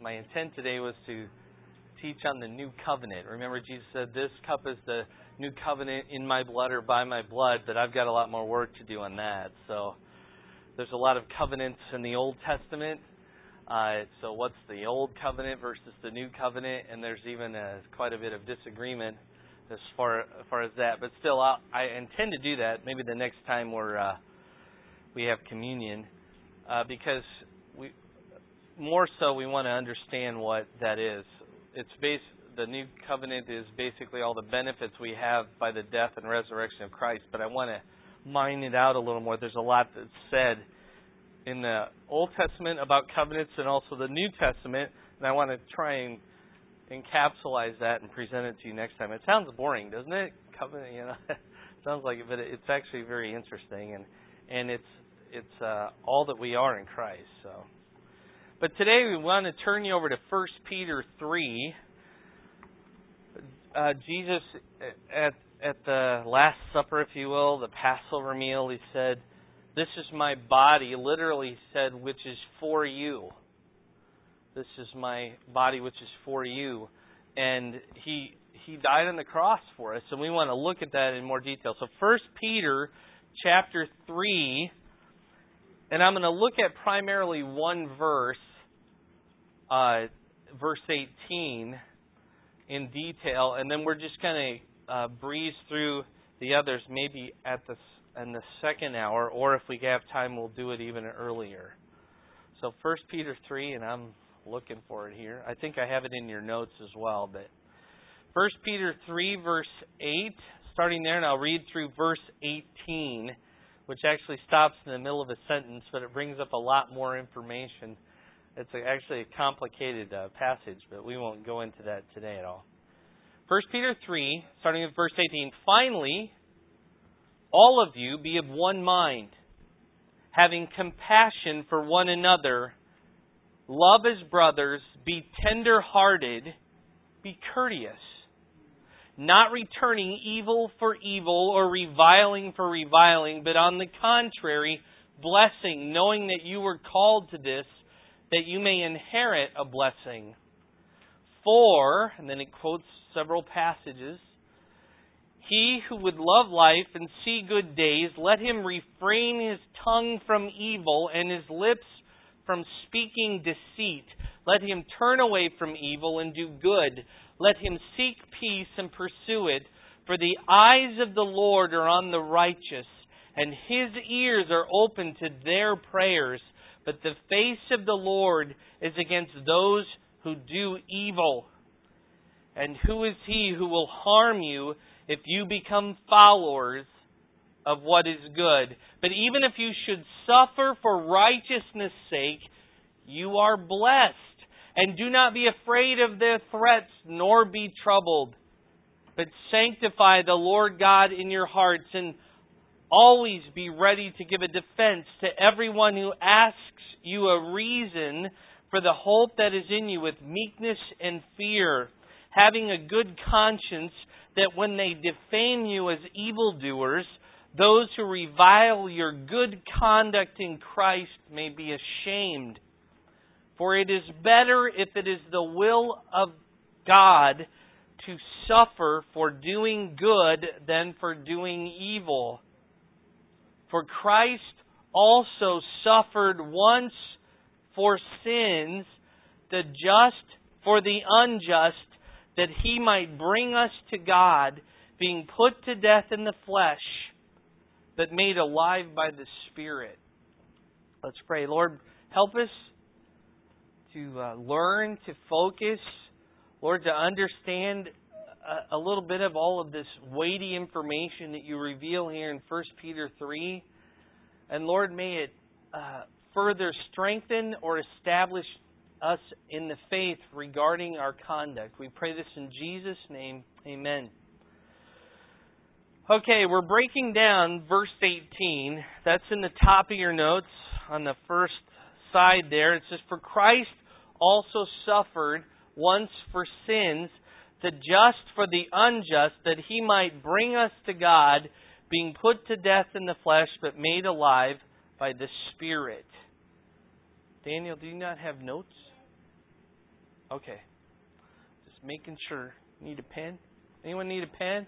my intent today was to teach on the new covenant. Remember, Jesus said, this cup is the new covenant in my blood or by my blood, but I've got a lot more work to do on that. So there's a lot of covenants in the Old Testament. So what's the Old Covenant versus the New Covenant? And there's even quite a bit of disagreement as far as that. But still, I intend to do that maybe the next time we have communion, because we want to understand what that is. The New Covenant is basically all the benefits we have by the death and resurrection of Christ. But I want to mine it out a little more. There's a lot that's said in the Old Testament about covenants and also the New Testament, and I want to try and encapsulate that and present it to you next time. It sounds boring, doesn't it? Covenant, it sounds like it, but it's actually very interesting, and it's all that we are in Christ. So, but today we want to turn you over to 1 Peter 3. Jesus at the Last Supper, if you will, the Passover meal, he said, "This is my body," literally said, "which is for you." This is my body, which is for you. And he died on the cross for us, and we want to look at that in more detail. So 1 Peter chapter 3, and I'm going to look at primarily one verse, verse 18, in detail, and then we're just going to breeze through the others, maybe in the second hour, or if we have time, we'll do it even earlier. So 1 Peter 3, and I'm looking for it here. I think I have it in your notes as well. But 1 Peter 3, verse 8, starting there, and I'll read through verse 18, which actually stops in the middle of a sentence, but it brings up a lot more information. It's actually a complicated passage, but we won't go into that today at all. 1 Peter 3, starting with verse 18, "Finally, all of you be of one mind, having compassion for one another. Love as brothers, be tender-hearted, be courteous, not returning evil for evil or reviling for reviling, but on the contrary, blessing, knowing that you were called to this, that you may inherit a blessing. For," and then it quotes several passages, "he who would love life and see good days, let him refrain his tongue from evil and his lips from speaking deceit. Let him turn away from evil and do good. Let him seek peace and pursue it. For the eyes of the Lord are on the righteous, and His ears are open to their prayers. But the face of the Lord is against those who do evil. And who is he who will harm you if you become followers of what is good? But even if you should suffer for righteousness' sake, you are blessed. And do not be afraid of their threats, nor be troubled. But sanctify the Lord God in your hearts, and always be ready to give a defense to everyone who asks you a reason for the hope that is in you with meekness and fear, having a good conscience, that when they defame you as evildoers, those who revile your good conduct in Christ may be ashamed. For it is better, if it is the will of God, to suffer for doing good than for doing evil. For Christ also suffered once for sins, the just for the unjust, that He might bring us to God, being put to death in the flesh, but made alive by the Spirit." Let's pray. Lord, help us to learn, to focus, Lord, to understand a little bit of all of this weighty information that you reveal here in 1 Peter 3. And Lord, may it further strengthen or establish us in the faith regarding our conduct. We pray this in Jesus' name. Amen. Okay, we're breaking down verse 18. That's in the top of your notes on the first side there. It says, "For Christ also suffered once for sins, the just for the unjust, that He might bring us to God, being put to death in the flesh, but made alive by the Spirit." Daniel, do you not have notes? Okay. Just making sure. Need a pen? Anyone need a pen?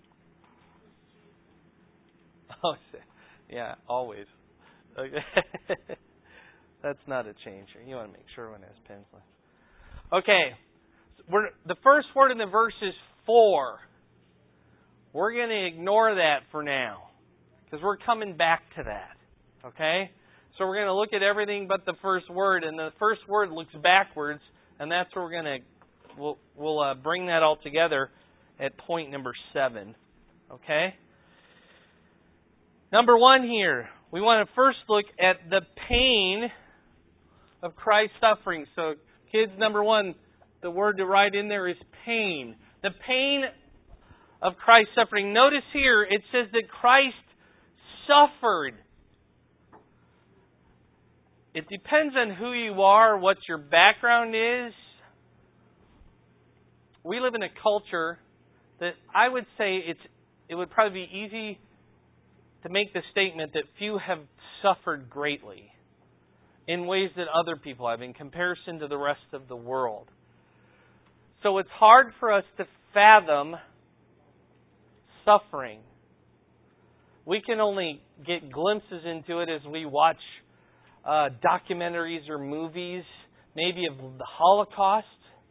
Oh, yeah, always. Okay. That's not a change. You want to make sure everyone has pens left. Okay. The first word in the verse is for. We're going to ignore that for now because we're coming back to that. Okay? So we're going to look at everything but the first word, and the first word looks backwards, and that's where we're going to we'll bring that all together at point number 7. Okay? Number 1 here, we want to first look at the pain of Christ's suffering. So, kids, number 1, the word to write in there is pain. The pain of Christ's suffering. Notice here, it says that Christ suffered. It depends on who you are, what your background is. We live in a culture that I would say it would probably be easy to make the statement that few have suffered greatly in ways that other people have in comparison to the rest of the world. So it's hard for us to fathom suffering. We can only get glimpses into it as we watch documentaries or movies, maybe of the Holocaust.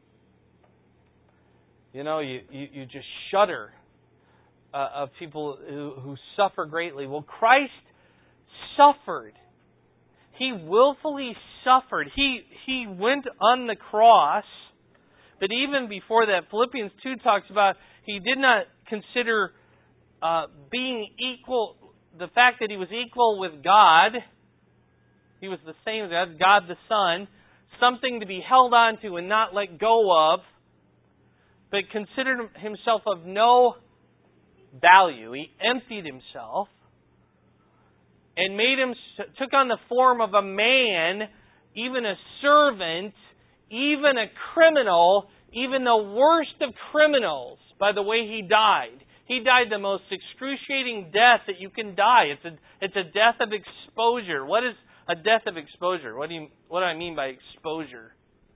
You know, you just shudder of people who suffer greatly. Well, Christ suffered. He willfully suffered. He went on the cross, but even before that, Philippians 2 talks about he did not consider being equal, the fact that he was equal with God, he was the same as God the Son, something to be held on to and not let go of, but considered himself of no value. He emptied himself and took on the form of a man, even a servant, even a criminal, even the worst of criminals, by the way he died. He died the most excruciating death that you can die. It's a death of exposure. What is a death of exposure? What do I mean by exposure?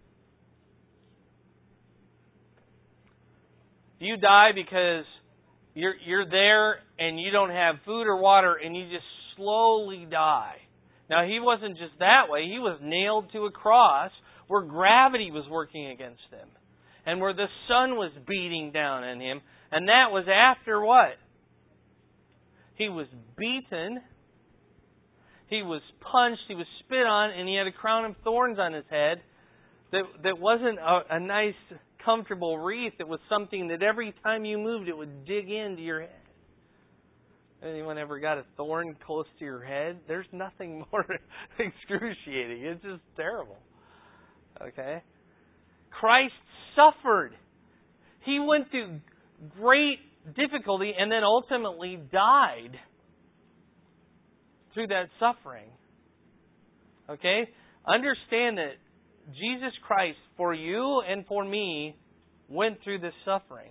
You die because you're there and you don't have food or water and you just slowly die. Now, he wasn't just that way. He was nailed to a cross where gravity was working against him and where the sun was beating down on him. And that was after what? He was beaten, he was punched, he was spit on, and he had a crown of thorns on his head that wasn't a nice, comfortable wreath. It was something that every time you moved, it would dig into your head. Anyone ever got a thorn close to your head? There's nothing more excruciating. It's just terrible. Okay? Christ suffered. He went through great difficulty and then ultimately died through that suffering. Okay? Understand that Jesus Christ, for you and for me, went through this suffering.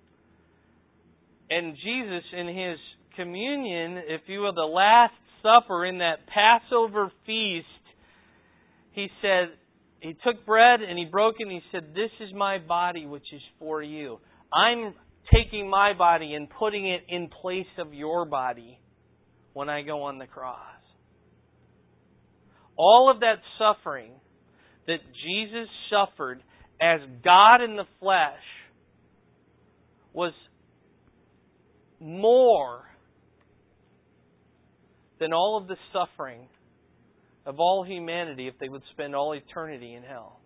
And Jesus, in His communion, if you will, the Last Supper, in that Passover feast, He said, He took bread and He broke it and He said, "This is my body which is for you." I'm taking my body and putting it in place of your body when I go on the cross. All of that suffering that Jesus suffered as God in the flesh was more than all of the suffering of all humanity if they would spend all eternity in hell.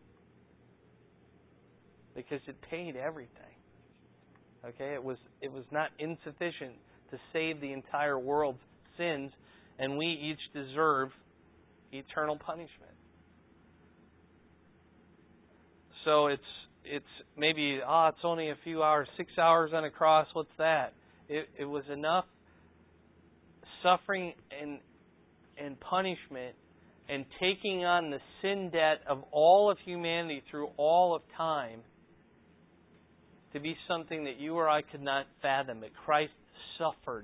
Because it paid everything. Okay, it was not insufficient to save the entire world's sins, and we each deserve eternal punishment. So it's maybe it's only a few hours, 6 hours on a cross. What's that? It was enough suffering and punishment and taking on the sin debt of all of humanity through all of time to be something that you or I could not fathom. That Christ suffered.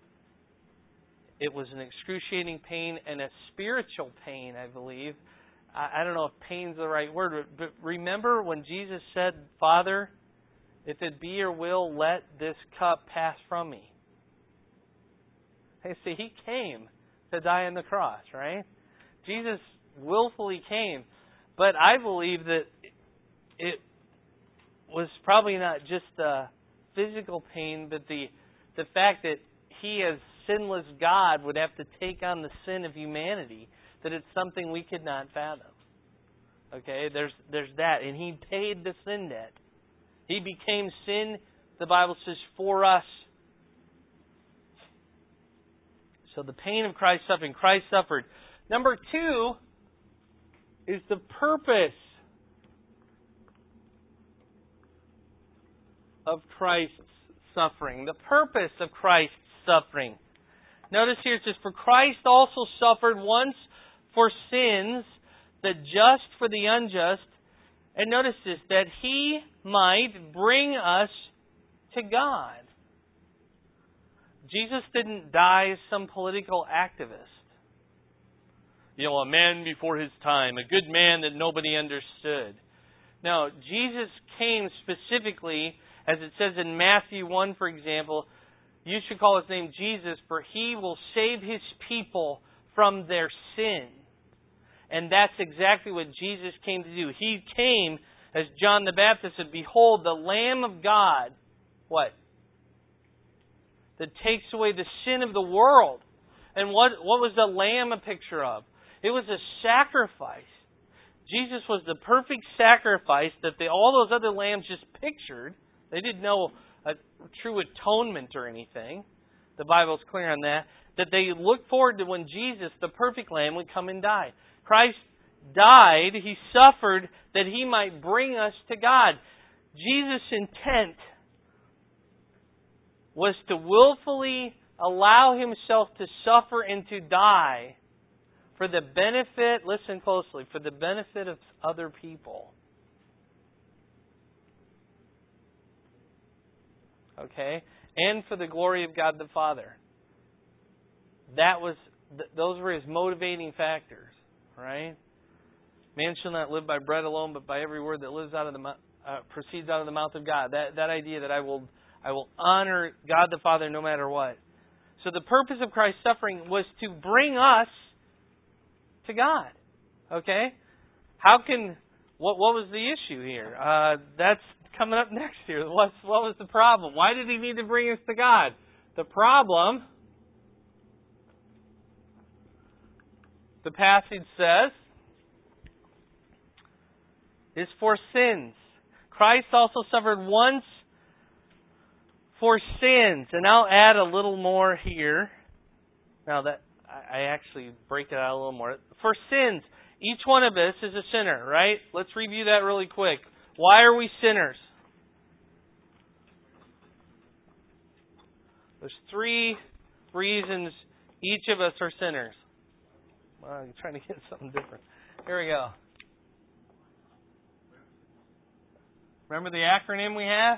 It was an excruciating pain and a spiritual pain, I believe. I don't know if pain's the right word, but remember when Jesus said, Father, if it be your will, let this cup pass from me. Hey, see, He came to die on the cross, right? Jesus willfully came. But I believe that it was probably not just the physical pain, but the fact that He, as sinless God, would have to take on the sin of humanity, that it's something we could not fathom. Okay, there's that. And He paid the sin debt. He became sin, the Bible says, for us. So the pain of Christ's suffering, Christ suffered. Number 2 is the purpose of Christ's suffering. The purpose of Christ's suffering. Notice here it says, for Christ also suffered once for sins, the just for the unjust. And notice this, that He might bring us to God. Jesus didn't die as some political activist. You know, a man before his time, a good man that nobody understood. No, Jesus came specifically, as it says in Matthew 1, for example, you should call His name Jesus, for He will save His people from their sin. And that's exactly what Jesus came to do. He came, as John the Baptist said, behold, the Lamb of God, what? That takes away the sin of the world. And what was the Lamb a picture of? It was a sacrifice. Jesus was the perfect sacrifice that all those other lambs just pictured. They didn't know a true atonement or anything. The Bible's clear on that. That they looked forward to when Jesus, the perfect Lamb, would come and die. Christ died, He suffered, that He might bring us to God. Jesus' intent was to willfully allow Himself to suffer and to die for the benefit, listen closely, for the benefit of other people. Okay? And for the glory of God the Father. Those were His motivating factors, right? Man shall not live by bread alone, but by every word that proceeds out of the mouth of God. That idea that I will honor God the Father no matter what. So the purpose of Christ's suffering was to bring us to God. Okay? What was the issue here? That's coming up next year. What was the problem? Why did He need to bring us to God? The problem, the passage says, is for sins. Christ also suffered once for sins. And I'll add a little more here. Now that I actually break it out a little more. For sins, each one of us is a sinner, right? Let's review that really quick. Why are we sinners? There's 3 reasons each of us are sinners. Well, I'm trying to get something different. Here we go. Remember the acronym we have?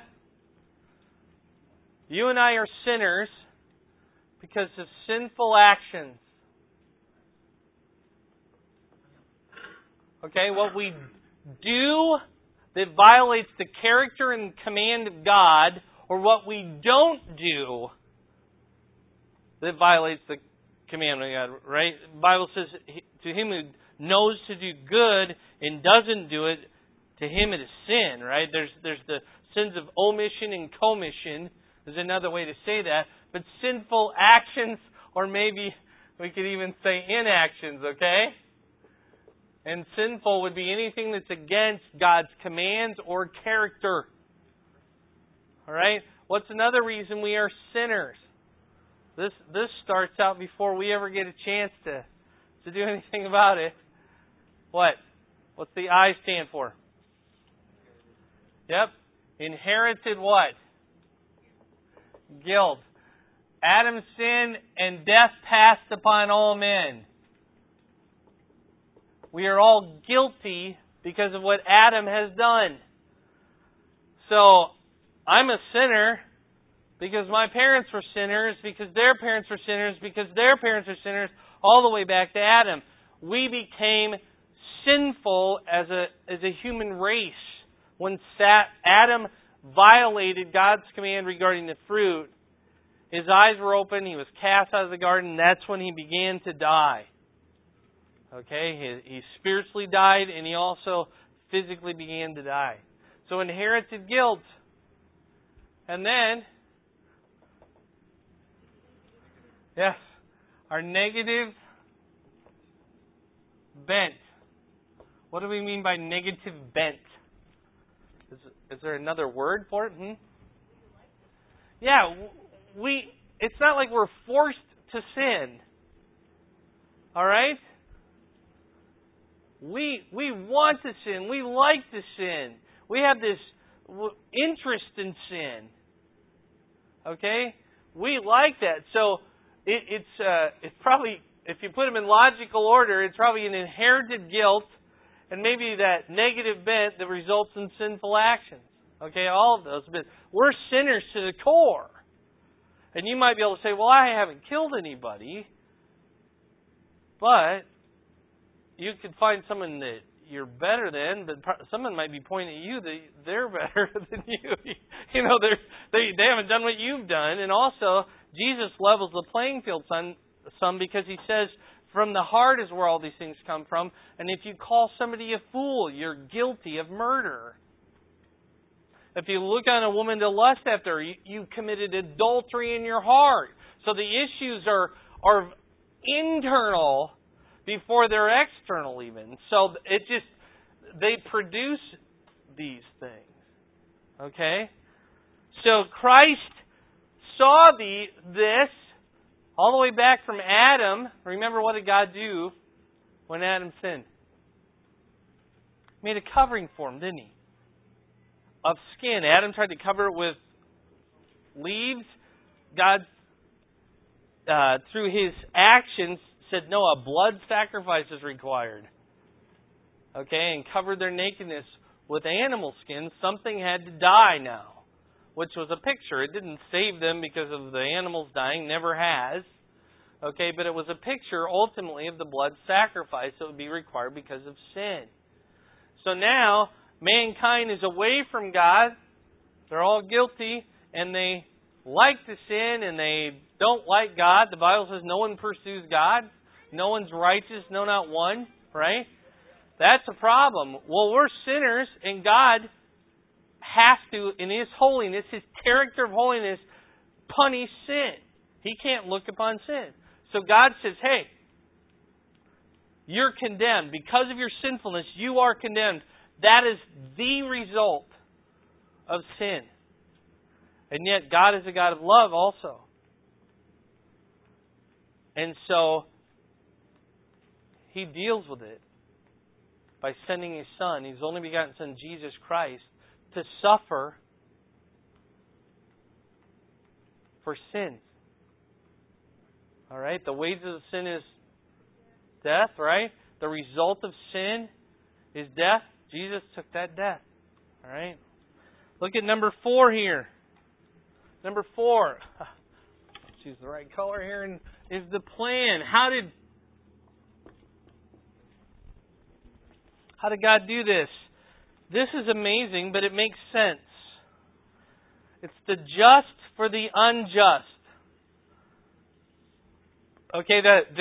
You and I are sinners because of sinful actions. Okay, what we do that violates the character and command of God, or what we don't do that violates the commandment of God, right? The Bible says, to him who knows to do good and doesn't do it, to him it is sin, right? There's the sins of omission and commission. There's another way to say that. But sinful actions, or maybe we could even say inactions, okay? And sinful would be anything that's against God's commands or character. All right? What's another reason we are sinners? This starts out before we ever get a chance to do anything about it. What? What's the I stand for? Yep. Inherited what? Guilt. Adam's sin and death passed upon all men. We are all guilty because of what Adam has done. So, I'm a sinner because my parents were sinners, because their parents were sinners, because their parents were sinners, all the way back to Adam. We became sinful as a human race. When Adam violated God's command regarding the fruit, his eyes were open, he was cast out of the garden, that's when he began to die. Okay, he spiritually died, and he also physically began to die. So inherited guilt. And then, yes, our negative bent. What do we mean by negative bent? Is there another word for it? Yeah, it's not like we're forced to sin. All right? We want to sin. We like to sin. We have this interest in sin. Okay? We like that. So it's probably, if you put them in logical order, it's probably an inherited guilt and maybe that negative bent that results in sinful actions. Okay, all of those. But we're sinners to the core. And you might be able to say, well, I haven't killed anybody. But you could find someone that you're better than, but someone might be pointing at you that they're better than you. You know, they haven't done what you've done. And also, Jesus levels the playing field some because he says, from the heart is where all these things come from. And if you call somebody a fool, you're guilty of murder. If you look on a woman to lust after her, you committed adultery in your heart. So the issues are internal before they're external even. So they produce these things. Okay? So Christ saw this all the way back from Adam. Remember, what did God do when Adam sinned? He made a covering for him, didn't he? Of skin. Adam tried to cover it with leaves. God, through his actions, said, no, a blood sacrifice is required. Okay, and covered their nakedness with animal skin. Something had to die now, which was a picture. It didn't save them because of the animals dying, never has. Okay, but it was a picture ultimately of the blood sacrifice that would be required because of sin. So now, mankind is away from God. They're all guilty, and they like to sin, and they don't like God. The Bible says no one pursues God. No one's righteous, no, not one, right? That's a problem. Well, we're sinners, and God has to, in His holiness, His character of holiness, punish sin. He can't look upon sin. So God says, hey, you're condemned. Because of your sinfulness, you are condemned. That is the result of sin. And yet, God is a God of love also. And so, He deals with it by sending His Son, His only begotten Son, Jesus Christ, to suffer for sins. All right? The wages of sin is death, right? The result of sin is death. Jesus took that death. All right? Look at number 4 here. Number 4. Let's choose the right color here. And is the plan. How did God do this? This is amazing, but it makes sense. It's the just for the unjust. Okay,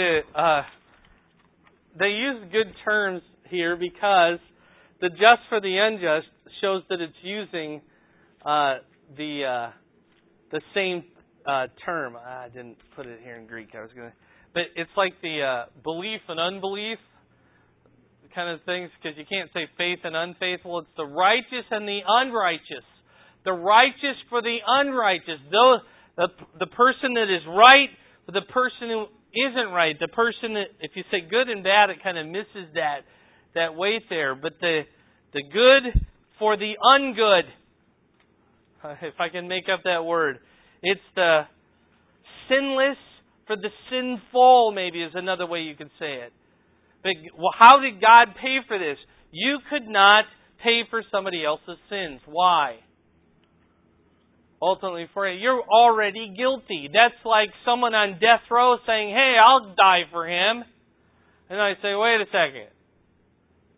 they use good terms here because the just for the unjust shows that it's using the same term. I didn't put it here in Greek. But it's like the belief and unbelief kind of things, because you can't say faith and unfaithful. It's the righteous and the unrighteous. The righteous for the unrighteous. The person that is right for the person who isn't right. The person that, if you say good and bad, it kind of misses that weight there. But the good for the ungood. If I can make up that word. It's the sinless for the sinful, maybe is another way you could say it. But how did God pay for this? You could not pay for somebody else's sins. Why? Ultimately, for you, you're already guilty. That's like someone on death row saying, hey, I'll die for him. And I say, wait a second.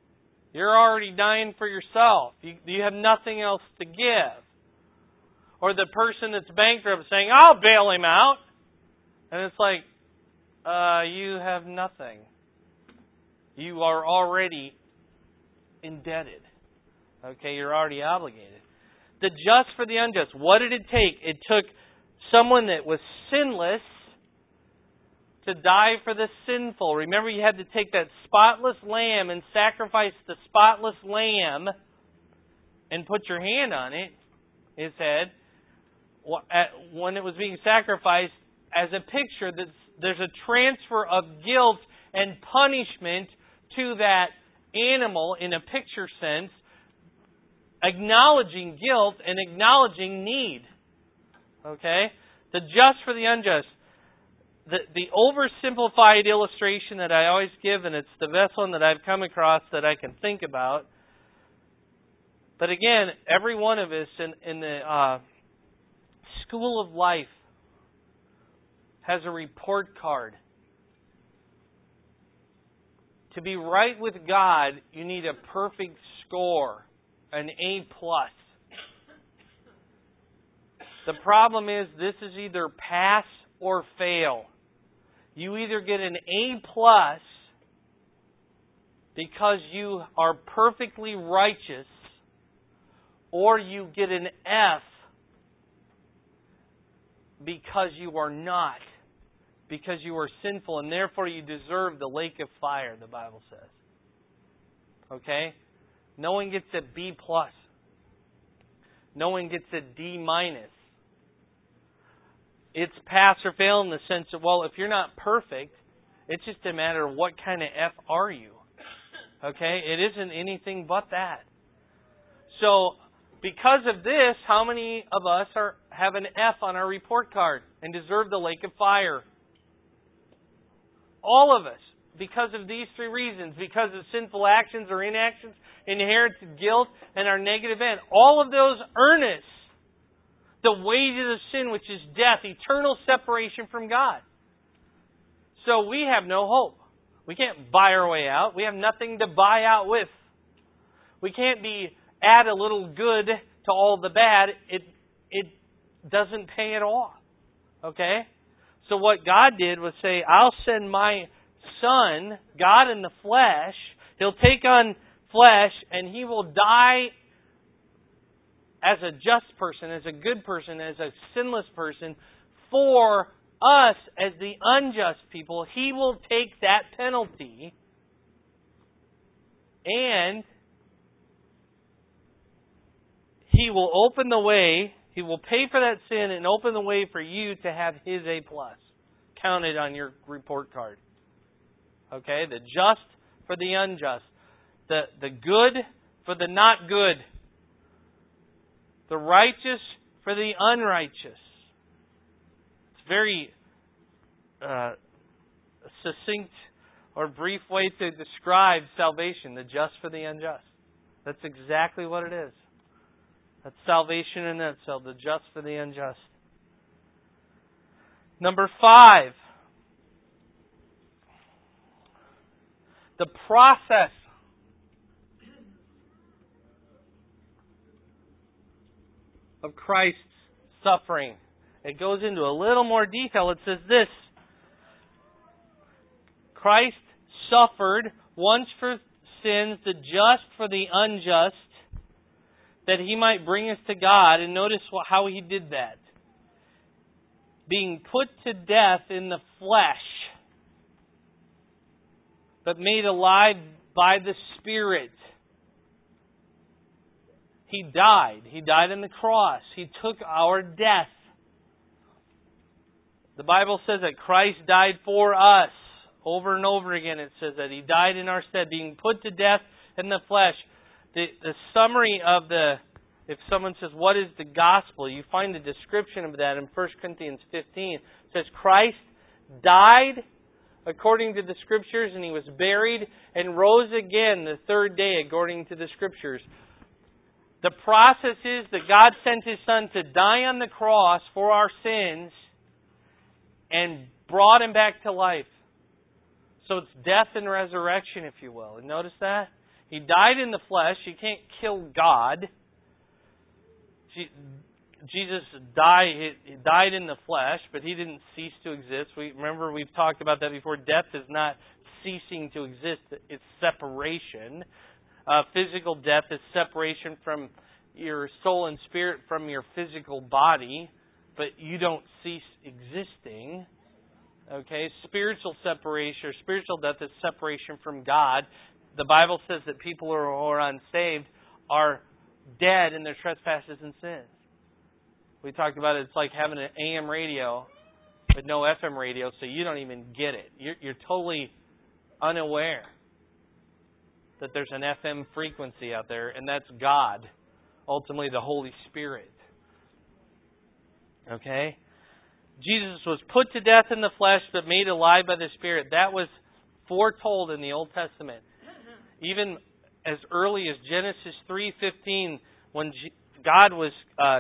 You're already dying for yourself. You have nothing else to give. Or the person that's bankrupt saying, I'll bail him out. And it's like, you have nothing. You are already indebted. Okay, you're already obligated. The just for the unjust. What did it take? It took someone that was sinless to die for the sinful. Remember, you had to take that spotless lamb and sacrifice the spotless lamb and put your hand on it, his head, when it was being sacrificed, as a picture that there's a transfer of guilt and punishment to that animal in a picture sense, acknowledging guilt and acknowledging need. Okay? The just for the unjust. The oversimplified illustration that I always give, and it's the best one that I've come across that I can think about. But again, every one of us in the school of life has a report card. To be right with God, you need a perfect score, an A+. The problem is this is either pass or fail. You either get an A+ because you are perfectly righteous, or you get an F because you are not. Because you are sinful, and therefore you deserve the lake of fire, the Bible says. Okay? No one gets a B+. No one gets a D-. It's pass or fail in the sense of, well, if you're not perfect, it's just a matter of what kind of F are you. Okay? It isn't anything but that. So, because of this, how many of us have an F on our report card and deserve the lake of fire? All of us. Because of these three reasons. Because of sinful actions or inactions, inherited guilt, and our negative end. All of those earn us the wages of sin, which is death, eternal separation from God. So we have no hope. We can't buy our way out. We have nothing to buy out with. We can't add a little good to all the bad. It doesn't pay at all. Okay? So what God did was say, I'll send my Son, God in the flesh. He'll take on flesh and He will die as a just person, as a good person, as a sinless person for us as the unjust people. He will take that penalty and He will open the way. He will pay for that sin and open the way for you to have His A+. Counted on your report card. Okay? The just for the unjust. The good for the not good. The righteous for the unrighteous. It's very succinct or brief way to describe salvation. The just for the unjust. That's exactly what it is. That's salvation in itself. The just for the unjust. Number 5. The process of Christ's suffering. It goes into a little more detail. It says this. Christ suffered once for sins, the just for the unjust, that He might bring us to God. And notice how He did that. Being put to death in the flesh, but made alive by the Spirit. He died. He died on the cross. He took our death. The Bible says that Christ died for us. Over and over again it says that He died in our stead, being put to death in the flesh. The summary of if someone says, what is the gospel? You find the description of that in 1 Corinthians 15. It says, Christ died according to the Scriptures, and He was buried and rose again the third day according to the Scriptures. The process is that God sent His Son to die on the cross for our sins and brought Him back to life. So it's death and resurrection, if you will. And notice that? He died in the flesh. You can't kill God. Jesus died in the flesh, but He didn't cease to exist. Remember, we've talked about that before. Death is not ceasing to exist. It's separation. Physical death is separation from your soul and spirit from your physical body, but you don't cease existing. Okay? Spiritual separation or spiritual death is separation from God. The Bible says that people who are unsaved are dead in their trespasses and sins. We talked about it's like having an AM radio but no FM radio, so you don't even get it. You're totally unaware that there's an FM frequency out there, and that's God, ultimately the Holy Spirit. Okay? Jesus was put to death in the flesh, but made alive by the Spirit. That was foretold in the Old Testament. Even as early as Genesis 3:15, when God was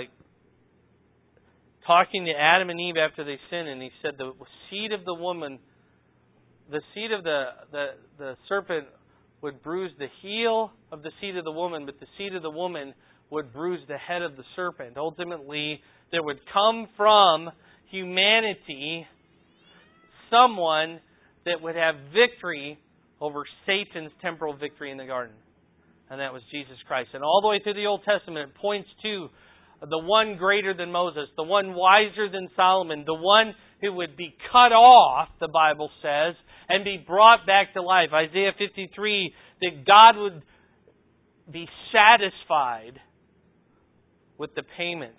talking to Adam and Eve after they sinned, and He said, the seed of the woman, the seed of the serpent would bruise the heel of the seed of the woman, but the seed of the woman would bruise the head of the serpent. Ultimately, there would come from humanity someone that would have victory over Satan's temporal victory in the garden. And that was Jesus Christ. And all the way through the Old Testament, it points to the one greater than Moses, the one wiser than Solomon, the one who would be cut off, the Bible says, and be brought back to life. Isaiah 53, that God would be satisfied with the payment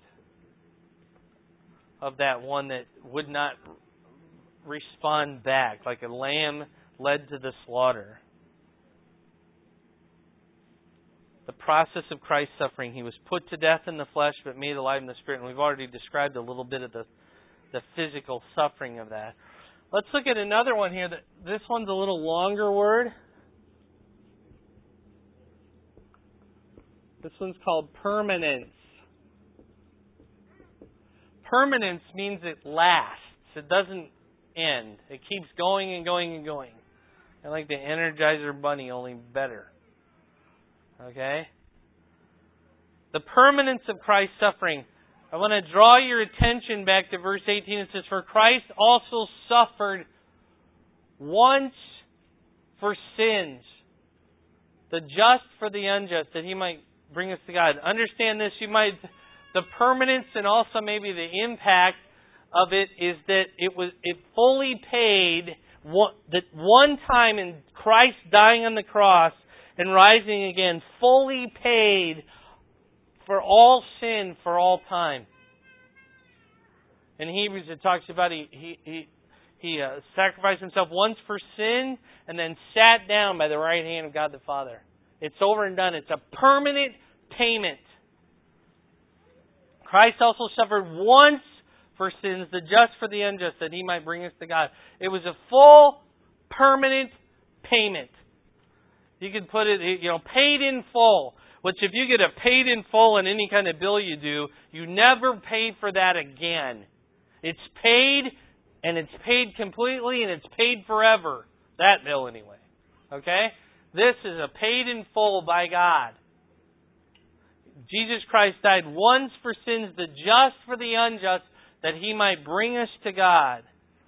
of that one that would not respond back, like a lamb led to the slaughter. The process of Christ's suffering. He was put to death in the flesh, but made alive in the Spirit. And we've already described a little bit of the physical suffering of that. Let's look at another one here. This one's a little longer word. This one's called permanence. Permanence means it lasts. It doesn't end. It keeps going and going and going. I like the Energizer Bunny, only better. Okay? The permanence of Christ's suffering. I want to draw your attention back to verse 18. It says, "For Christ also suffered once for sins, the just for the unjust, that He might bring us to God." Understand this. The permanence and also maybe the impact of it is that it fully paid that one time in Christ dying on the cross and rising again, fully paid for all sin for all time. In Hebrews it talks about he sacrificed Himself once for sin and then sat down by the right hand of God the Father. It's over and done. It's a permanent payment. Christ also suffered once for sins, the just for the unjust, that He might bring us to God. It was a full, permanent payment. You could put it, paid in full. Which if you get a paid in full in any kind of bill you do, you never pay for that again. It's paid, and it's paid completely, and it's paid forever. That bill anyway. Okay? This is a paid in full by God. Jesus Christ died once for sins, the just for the unjust, that He might bring us to God.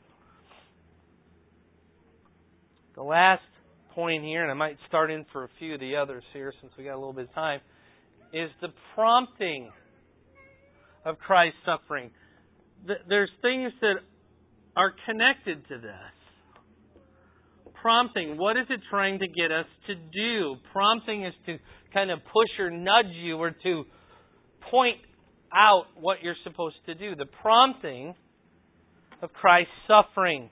The last point here, and I might start in for a few of the others here since we got a little bit of time, is the prompting of Christ's suffering. There's things that are connected to this. Prompting, what is it trying to get us to do? Prompting is to kind of push or nudge you or to point out what you're supposed to do. The prompting of Christ's suffering.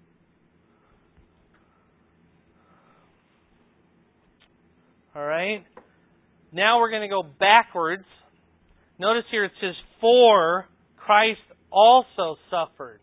All right? Now we're going to go backwards. Notice here it says, "For Christ also suffered."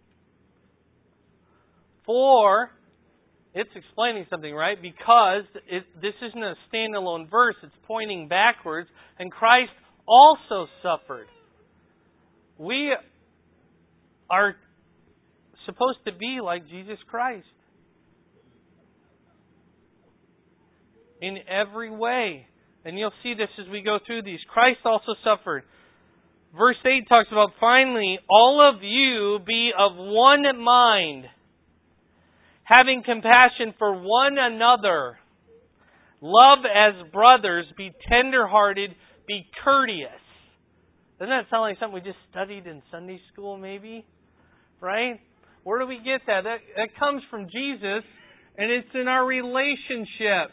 For, it's explaining something, right? Because this isn't a standalone verse. It's pointing backwards. And Christ also suffered. We are supposed to be like Jesus Christ. in every way. And you'll see this as we go through these. Christ also suffered. Verse 8 talks about, finally, all of you be of one mind, having compassion for one another. Love as brothers, be tender-hearted, be courteous. Doesn't that sound like something we just studied in Sunday school maybe? Right? Where do we get that? That comes from Jesus, and it's in our relationships.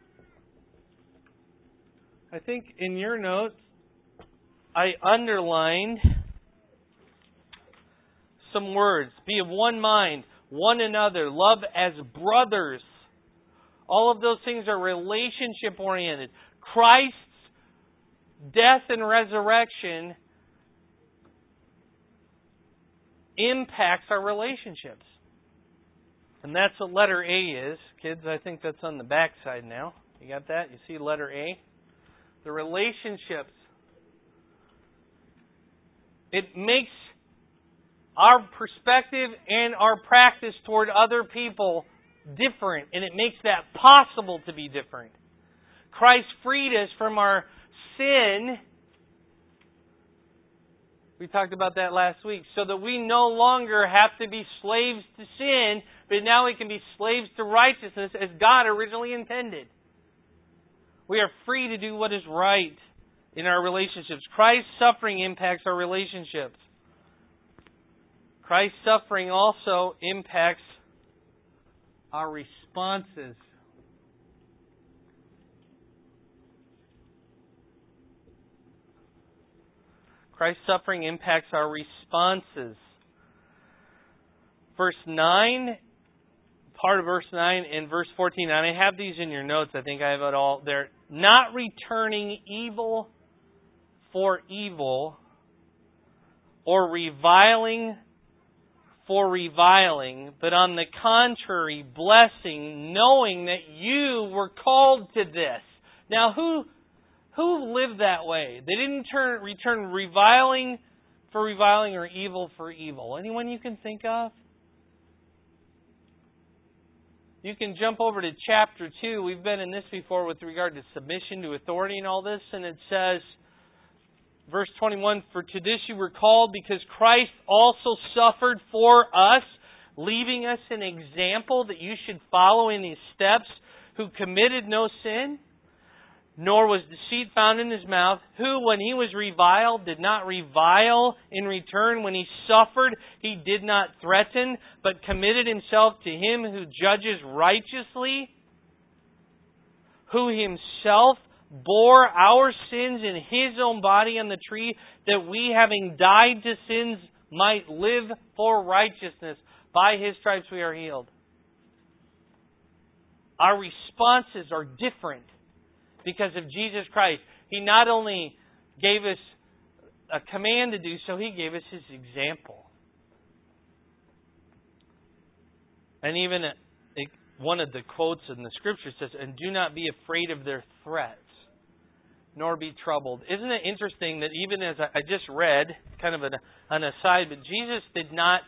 I think in your notes, I underlined some words. Be of one mind, one another, love as brothers. All of those things are relationship oriented. Christ's death and resurrection impacts our relationships. And that's what letter A is. Kids, I think that's on the back side now. You got that? You see letter A? The relationships. It makes our perspective and our practice toward other people different, and it makes that possible to be different. Christ freed us from our sin. We talked about that last week. So that we no longer have to be slaves to sin, but now we can be slaves to righteousness as God originally intended. We are free to do what is right in our relationships. Christ's suffering impacts our relationships. Christ's suffering also impacts our responses. Christ's suffering impacts our responses. Verse 9, part of verse 9 and verse 14, and I have these in your notes. I think I have it all there. Not returning evil for evil, or reviling for reviling, but on the contrary, blessing, knowing that you were called to this. Now, who lived that way? They didn't return reviling for reviling or evil for evil. Anyone you can think of? You can jump over to chapter 2. We've been in this before with regard to submission to authority and all this, and it says, verse 21, for to this you were called, because Christ also suffered for us, leaving us an example that you should follow in His steps, who committed no sin, nor was deceit found in His mouth, who, when He was reviled, did not revile in return. When He suffered, He did not threaten, but committed Himself to Him who judges righteously, who Himself bore our sins in His own body on the tree, that we, having died to sins, might live for righteousness. By His stripes we are healed. Our responses are different because of Jesus Christ. He not only gave us a command to do so, He gave us His example. And even one of the quotes in the Scripture says, and do not be afraid of their threats, nor be troubled. Isn't it interesting that even as I just read, kind of an aside, but Jesus did not,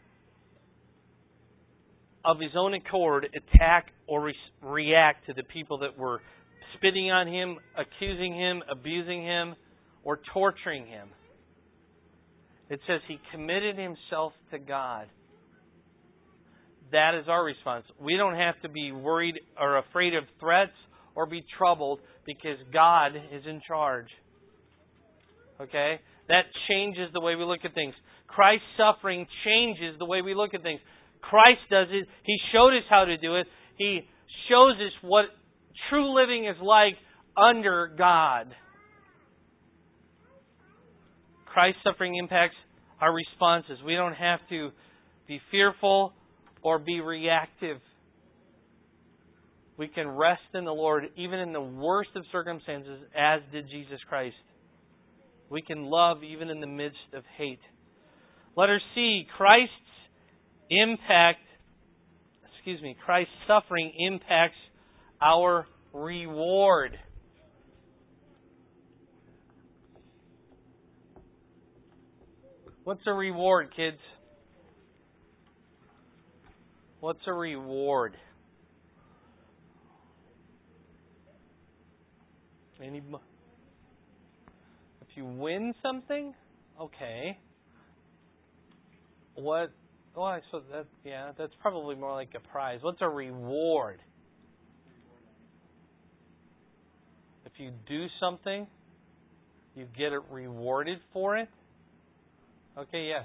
of His own accord, attack or react to the people that were spitting on Him, accusing Him, abusing Him, or torturing Him. It says He committed Himself to God. That is our response. We don't have to be worried or afraid of threats or be troubled because God is in charge. Okay? That changes the way we look at things. Christ's suffering changes the way we look at things. Christ does it. He showed us how to do it. He shows us what true living is like under God. Christ's suffering impacts our responses. We don't have to be fearful or be reactive. We can rest in the Lord even in the worst of circumstances, as did Jesus Christ. We can love even in the midst of hate. Letter C, Christ's suffering impacts our reward. What's a reward, kids? What's a reward? If you win something, okay. What? Oh, I suppose that's probably more like a prize. What's a reward? If you do something, you get it rewarded for it. Okay, yes.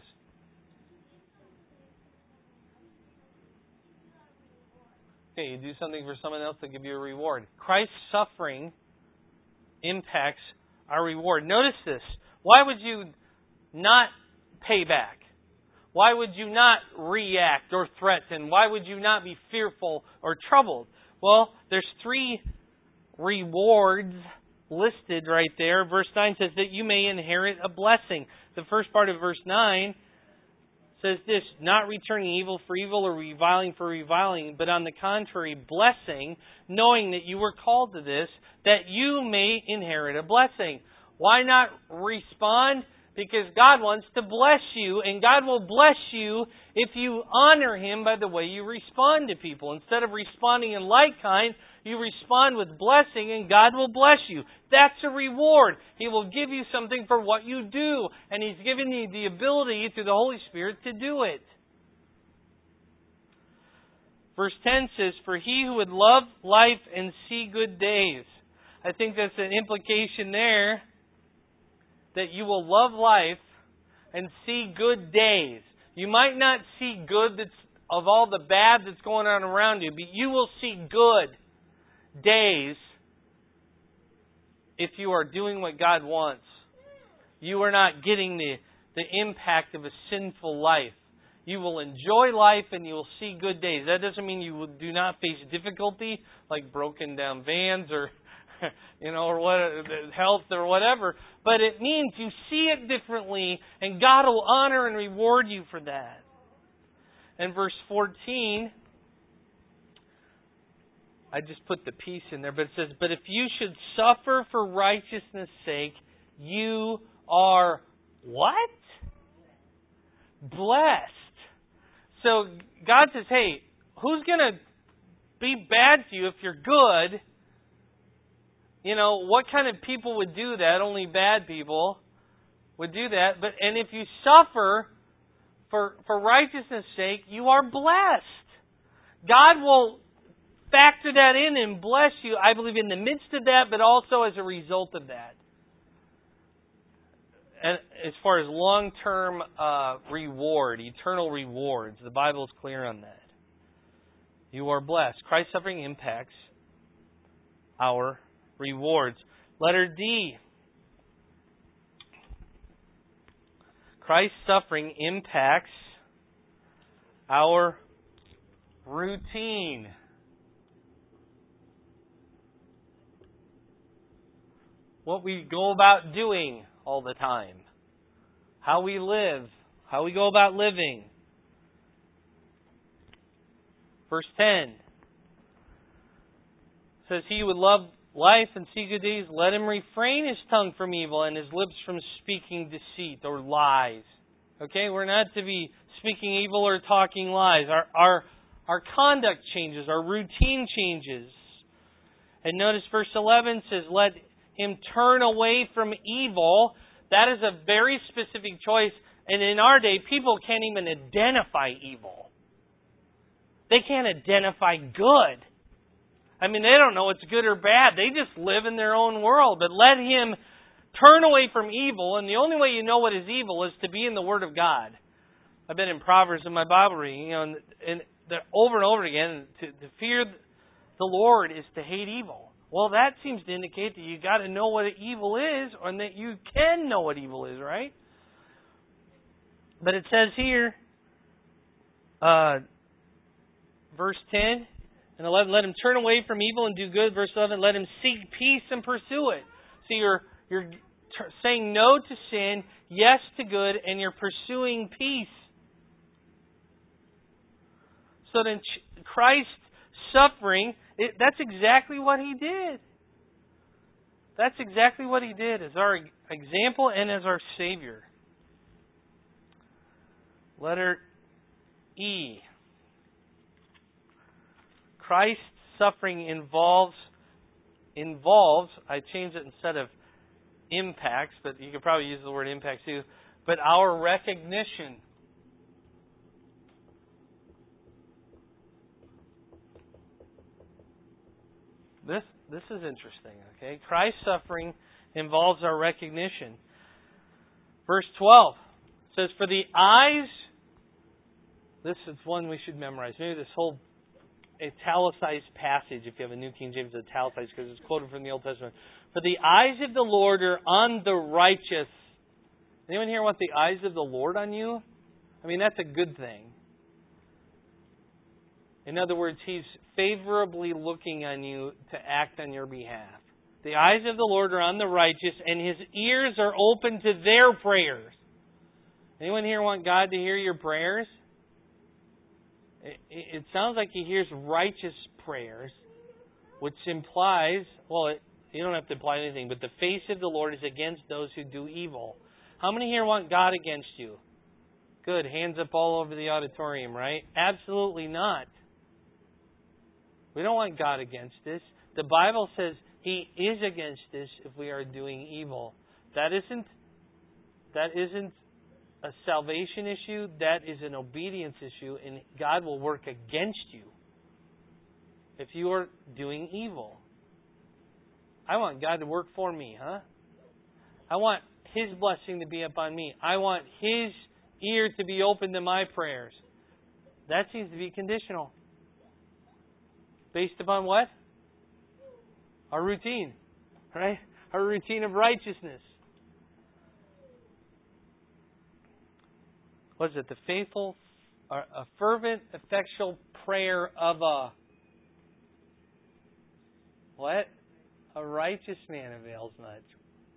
Okay, you do something for someone else, they give you a reward. Christ's suffering impacts our reward. Notice this. Why would you not pay back? Why would you not react or threaten? Why would you not be fearful or troubled? Well, there's 3 rewards listed right there. Verse 9 says that you may inherit a blessing. The first part of verse 9 says this, not returning evil for evil or reviling for reviling, but on the contrary, blessing, knowing that you were called to this, that you may inherit a blessing. Why not respond? Because God wants to bless you, and God will bless you if you honor Him by the way you respond to people. Instead of responding in like kind, you respond with blessing, and God will bless you. That's a reward. He will give you something for what you do, and He's given you the ability through the Holy Spirit to do it. Verse 10 says, for he who would love life and see good days. I think that's an implication there, that you will love life and see good days. You might not see good of all the bad that's going on around you, but you will see good days if you are doing what God wants. You are not getting the impact of a sinful life. You will enjoy life and you will see good days. That doesn't mean you do not face difficulty like broken down vans or or what, health or whatever. But it means you see it differently, and God will honor and reward you for that. And verse 14, I just put the peace in there, but it says, but if you should suffer for righteousness' sake, you are what? Blessed. So God says, hey, who's going to be bad to you if you're good? What kind of people would do that? Only bad people would do that. And if you suffer for righteousness' sake, you are blessed. God will factor that in and bless you, I believe, in the midst of that, but also as a result of that. And as far as long-term reward, eternal rewards, the Bible is clear on that. You are blessed. Christ's suffering impacts our rewards. Letter D. Christ's suffering impacts our routine. What we go about doing all the time. How we live. How we go about living. Verse 10 says, he who would love life and see good days, let him refrain his tongue from evil and his lips from speaking deceit or lies. Okay, we're not to be speaking evil or talking lies. Our conduct changes, our routine changes. And notice verse 11 says, let him turn away from evil. That is a very specific choice. And in our day, people can't even identify evil. They can't identify good. I mean, they don't know what's good or bad. They just live in their own world. But let him turn away from evil. And the only way you know what is evil is to be in the Word of God. I've been in Proverbs in my Bible reading, and over and over again, to fear the Lord is to hate evil. Well, that seems to indicate that you got to know what evil is, and that you can know what evil is, right? But it says here, verse 10 and 11, let him turn away from evil and do good. Verse 11, let him seek peace and pursue it. So you're saying no to sin, yes to good, and you're pursuing peace. So then Christ's suffering, that's exactly what He did. That's exactly what He did as our example and as our Savior. Letter E. Christ's suffering involves involves, I changed it instead of impacts, but you could probably use the word impact too, but our recognition. This is interesting, okay? Christ's suffering involves our recognition. Verse 12 says, "For the eyes," this is one we should memorize. Maybe this whole italicized passage, if you have a New King James, it's italicized because it's quoted from the Old Testament. "For the eyes of the Lord are on the righteous." Anyone here want the eyes of the Lord on you? I mean, that's a good thing. In other words, He's favorably looking on you to act on your behalf. The eyes of the Lord are on the righteous, and His ears are open to their prayers. Anyone here want God to hear your prayers? It sounds like He hears righteous prayers, which implies, well, you don't have to imply anything, but the face of the Lord is against those who do evil. How many here want God against you? Good. Hands up all over the auditorium, right? Absolutely not. We don't want God against us. The Bible says He is against us if we are doing evil. That isn't a salvation issue. That is an obedience issue, and God will work against you if you are doing evil. I want God to work for me, huh? I want His blessing to be upon me. I want His ear to be open to my prayers. That seems to be conditional. Based upon what? Our routine, right? Our routine of righteousness. What is it? The faithful, a fervent, effectual prayer of a what? A righteous man avails much.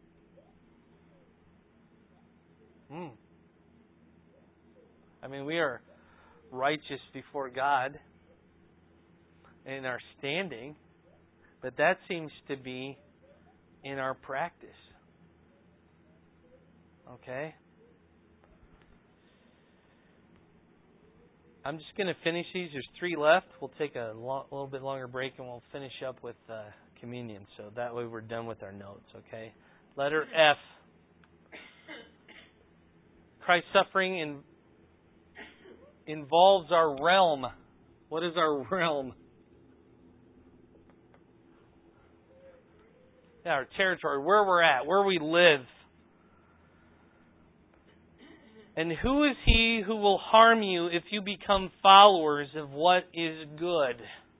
I mean, we are righteous before God in our standing, but that seems to be in our practice. Okay? I'm just going to finish these. There's 3 left. We'll take a little bit longer break and we'll finish up with communion. So that way we're done with our notes, okay? Letter F. Christ's suffering involves our realm. What is our realm? Yeah, our territory, where we're at, where we live. And who is he who will harm you if you become followers of what is good?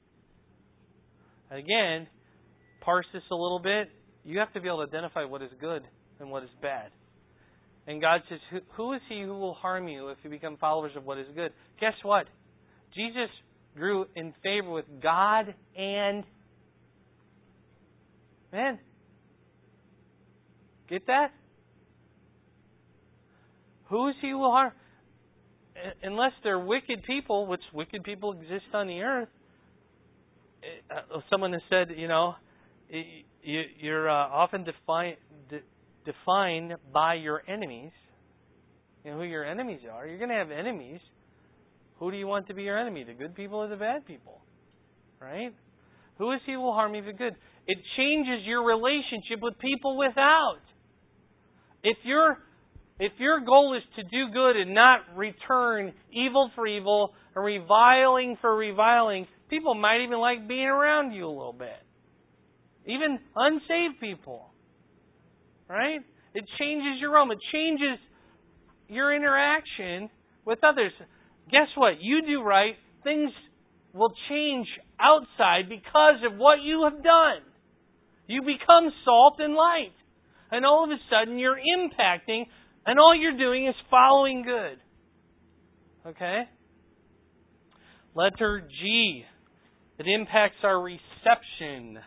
Again, parse this a little bit. You have to be able to identify what is good and what is bad. And God says, who is he who will harm you if you become followers of what is good? Guess what? Jesus grew in favor with God and man. Get that? Who is he who will harm? Unless they're wicked people, which wicked people exist on the earth. Someone has said, you're often defined by your enemies. You know who your enemies are. You're going to have enemies. Who do you want to be your enemy? The good people or the bad people? Right? Who is he who will harm you for good? It changes your relationship with people without. If your goal is to do good and not return evil for evil or reviling for reviling, people might even like being around you a little bit. Even unsaved people. Right? It changes your realm. It changes your interaction with others. Guess what? You do right, things will change outside because of what you have done. You become salt and light. And all of a sudden you're impacting, and all you're doing is following good. Okay? Letter G. It impacts our reception.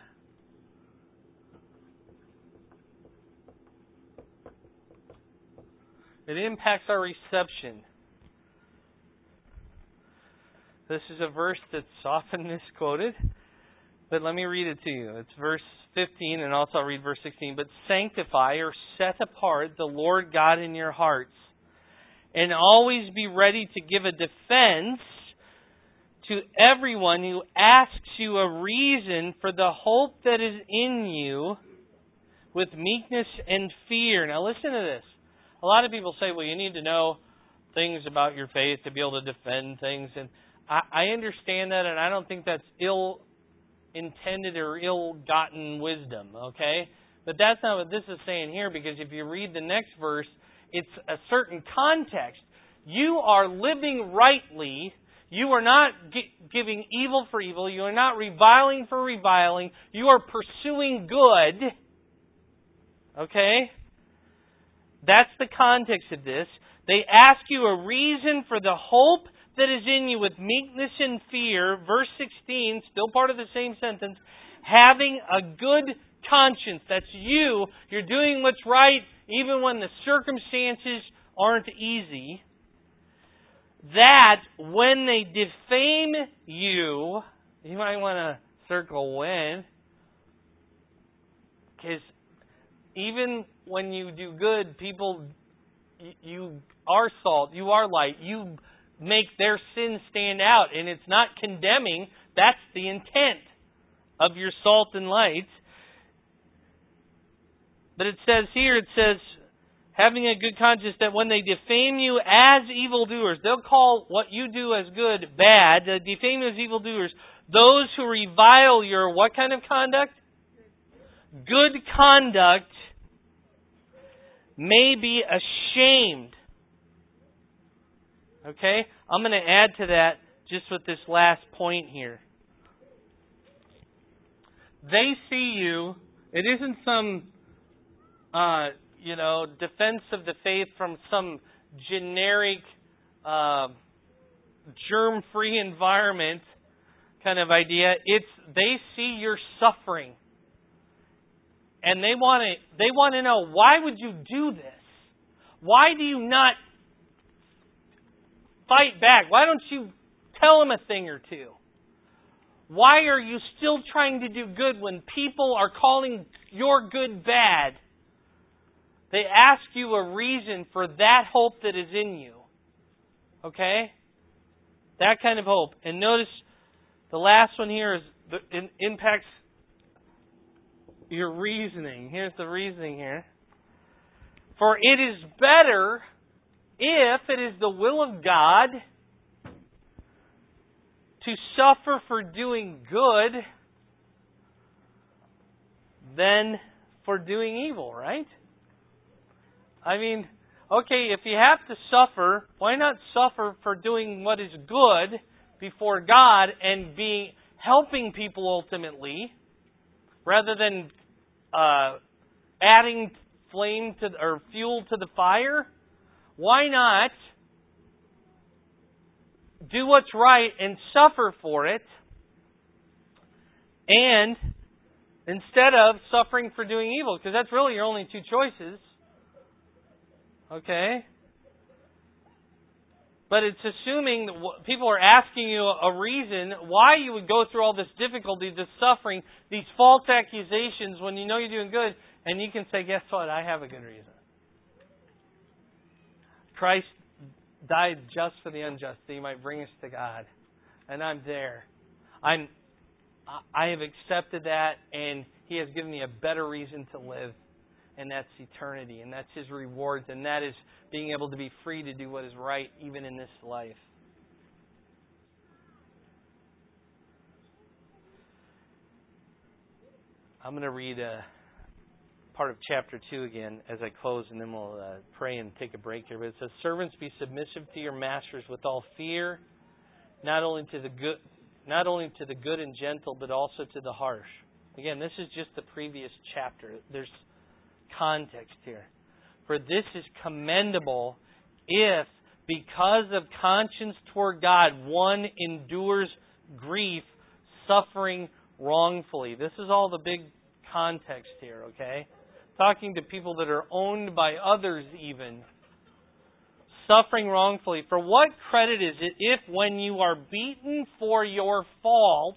It impacts our reception. This is a verse that's often misquoted, but let me read it to you. It's verse 15, and also I'll read verse 16. But sanctify or set apart the Lord God in your hearts, and always be ready to give a defense to everyone who asks you a reason for the hope that is in you with meekness and fear. Now listen to this. A lot of people say, well, you need to know things about your faith to be able to defend things. And I understand that, and I don't think that's ill-intended or ill-gotten wisdom, okay? But that's not what this is saying here, because if you read the next verse, it's a certain context. You are living rightly. You are not giving evil for evil. You are not reviling for reviling. You are pursuing good. Okay? That's the context of this. They ask you a reason for the hope that is in you with meekness and fear. Verse 16, still part of the same sentence. Having a good conscience. That's you. You're doing what's right even when the circumstances aren't easy. That when they defame you, you might want to circle when, because even when you do good, people, you are salt, you are light, you make their sin stand out, and it's not condemning. That's the intent of your salt and light. But it says here, having a good conscience, that when they defame you as evildoers, they'll call what you do as good bad. They defame you as evildoers. Those who revile your what kind of conduct? Good conduct may be ashamed. Okay? I'm going to add to that just with this last point here. They see you. It isn't some defense of the faith from some generic, germ-free environment kind of idea. It's they see your suffering, and they want to know, why would you do this? Why do you not fight back? Why don't you tell them a thing or two? Why are you still trying to do good when people are calling your good bad? They ask you a reason for that hope that is in you. Okay? That kind of hope. And notice the last one here is it impacts your reasoning. Here's the reasoning here. For it is better, if it is the will of God, to suffer for doing good than for doing evil, right? I mean, okay, if you have to suffer, why not suffer for doing what is good before God and helping people ultimately, rather than adding flame to or fuel to the fire? Why not do what's right and suffer for it, and instead of suffering for doing evil? Because that's really your only two choices. Okay? But it's assuming that people are asking you a reason why you would go through all this difficulty, this suffering, these false accusations when you know you're doing good, and you can say, guess what? I have a good reason. Christ died just for the unjust, that He might bring us to God. And I'm there. I have accepted that, and He has given me a better reason to live. And that's eternity, and that's His rewards, and that is being able to be free to do what is right even in this life. I'm going to read part of chapter 2 again as I close, and then we'll pray and take a break here. But it says, servants, be submissive to your masters with all fear, not only to the good and gentle, but also to the harsh. Again, this is just the previous chapter. There's context here. For this is commendable if, because of conscience toward God, one endures grief, suffering wrongfully. This is all the big context here, okay? Talking to people that are owned by others even. Suffering wrongfully. For what credit is it if, when you are beaten for your fault,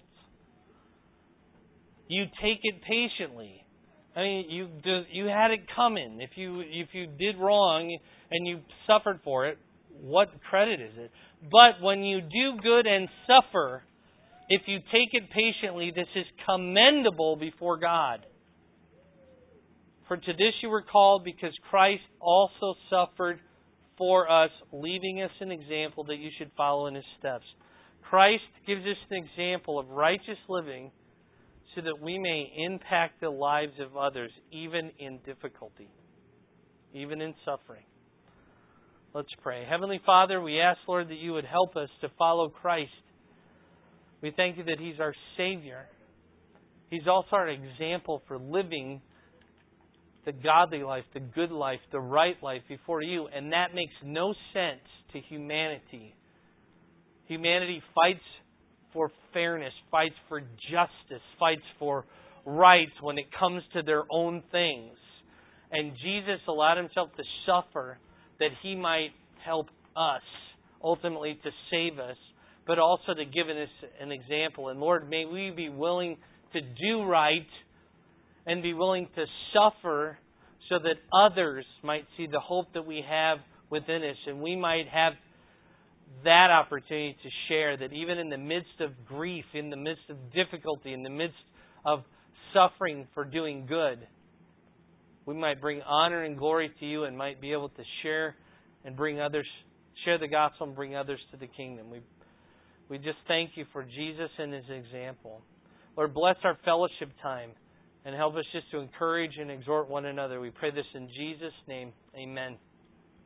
you take it patiently? I mean, you had it coming. If you did wrong and you suffered for it, what credit is it? But when you do good and suffer, if you take it patiently, this is commendable before God. For to this you were called, because Christ also suffered for us, leaving us an example that you should follow in His steps. Christ gives us an example of righteous living so that we may impact the lives of others, even in difficulty, even in suffering. Let's pray. Heavenly Father, we ask, Lord, that you would help us to follow Christ. We thank you that He's our Savior. He's also our example for living the godly life, the good life, the right life before you. And that makes no sense to humanity. Humanity fights for fairness, fights for justice, fights for rights when it comes to their own things. And Jesus allowed Himself to suffer that He might help us, ultimately to save us, but also to give us an example. And Lord, may we be willing to do right and be willing to suffer so that others might see the hope that we have within us, and we might have that opportunity to share that even in the midst of grief, in the midst of difficulty, in the midst of suffering for doing good, we might bring honor and glory to you and might be able to share and bring others, share the gospel and bring others to the kingdom. We just thank you for Jesus and His example. Lord, bless our fellowship time and help us just to encourage and exhort one another. We pray this in Jesus' name. Amen.